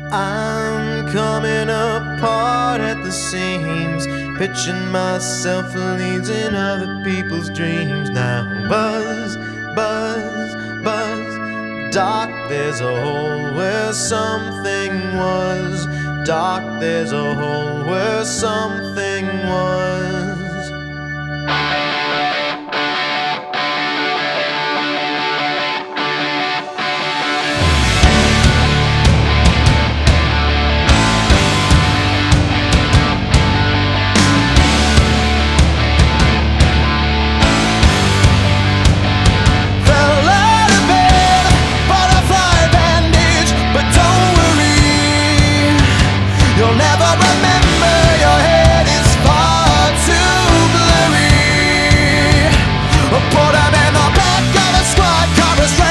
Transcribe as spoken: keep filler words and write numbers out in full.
I'm coming apart at the seams, pitching myself for leads in other people's dreams. Now buzz, buzz, buzz. Dark, there's a hole where something was. Dark, there's a hole where something was.